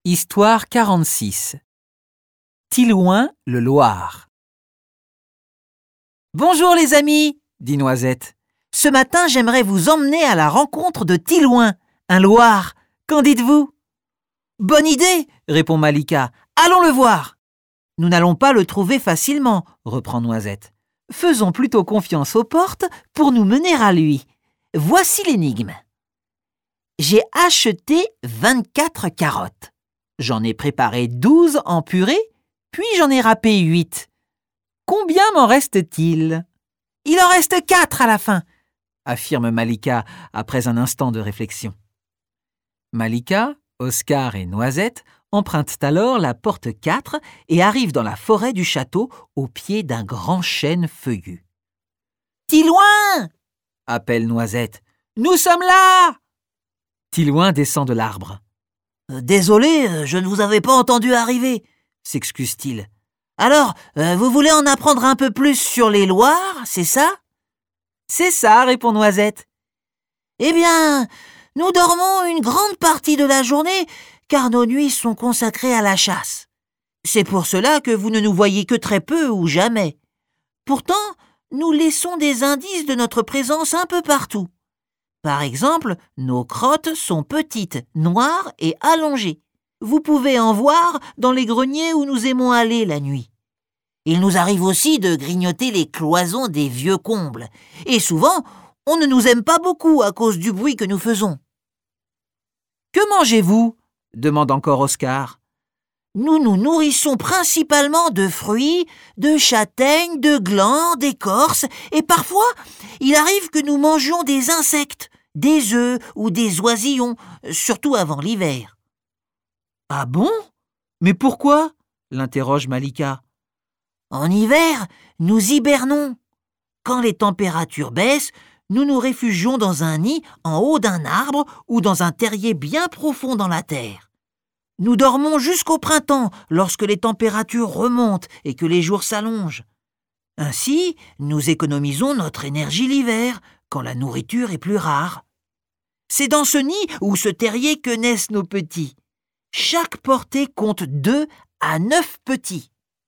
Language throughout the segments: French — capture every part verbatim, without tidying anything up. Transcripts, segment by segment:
Histoire quarante-six. Tilouin, le Loir. Bonjour les amis, dit Noisette. Ce matin, j'aimerais vous emmener à la rencontre de Tilouin, un Loir. Qu'en dites-vous ? Bonne idée, répond Malika. Allons le voir. Nous n'allons pas le trouver facilement, reprend Noisette. Faisons plutôt confiance aux portes pour nous mener à lui. Voici l'énigme. J'ai acheté vingt-quatre carottes. J'en ai préparé douze en purée, puis j'en ai râpé huit. Combien m'en reste-t-il ? Il en reste quatre à la fin, affirme Malika après un instant de réflexion. Malika, Oscar et Noisette empruntent alors la porte quatre et arrivent dans la forêt du château au pied d'un grand chêne feuillu. « Tilouin !» appelle Noisette. « Nous sommes là !» Tilouin descend de l'arbre. « Désolé, je ne vous avais pas entendu arriver, » s'excuse-t-il. « Alors, euh, vous voulez en apprendre un peu plus sur les Loirs, c'est ça ?»« C'est ça, » répond Noisette. « Eh bien, nous dormons une grande partie de la journée car nos nuits sont consacrées à la chasse. C'est pour cela que vous ne nous voyez que très peu ou jamais. Pourtant, nous laissons des indices de notre présence un peu partout. Par exemple, nos crottes sont petites, noires et allongées. Vous pouvez en voir dans les greniers où nous aimons aller la nuit. Il nous arrive aussi de grignoter les cloisons des vieux combles. Et souvent, on ne nous aime pas beaucoup à cause du bruit que nous faisons. « Que mangez-vous » demande encore Oscar. « Nous nous nourrissons principalement de fruits, de châtaignes, de glands, d'écorces, et parfois, il arrive que nous mangions des insectes, des œufs ou des oisillons, surtout avant l'hiver. »« Ah bon ? Mais pourquoi ?» l'interroge Malika. « En hiver, nous hibernons. Quand les températures baissent, nous nous réfugions dans un nid en haut d'un arbre ou dans un terrier bien profond dans la terre. Nous dormons jusqu'au printemps, lorsque les températures remontent et que les jours s'allongent. Ainsi, nous économisons notre énergie l'hiver, quand la nourriture est plus rare. C'est dans ce nid ou ce terrier que naissent nos petits. Chaque portée compte deux à neuf petits. »«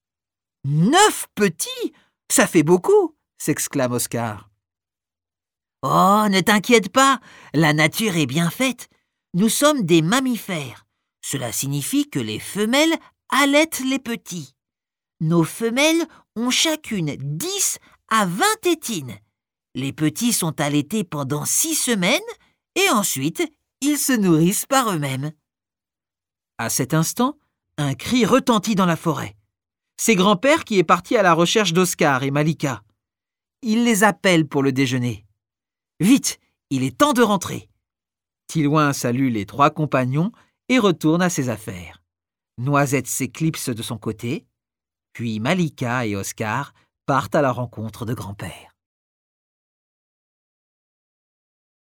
Neuf petits ? Ça fait beaucoup !» s'exclame Oscar. « Oh, ne t'inquiète pas, la nature est bien faite. Nous sommes des mammifères. Cela signifie que les femelles allaitent les petits. Nos femelles ont chacune dix à vingt tétines. Les petits sont allaités pendant six semaines et ensuite, ils se nourrissent par eux-mêmes. » À cet instant, un cri retentit dans la forêt. C'est grand-père qui est parti à la recherche d'Oscar et Malika. Il les appelle pour le déjeuner. Vite, il est temps de rentrer. Tilouin salue les trois compagnons et retourne à ses affaires. Noisette s'éclipse de son côté, puis Malika et Oscar partent à la rencontre de grand-père.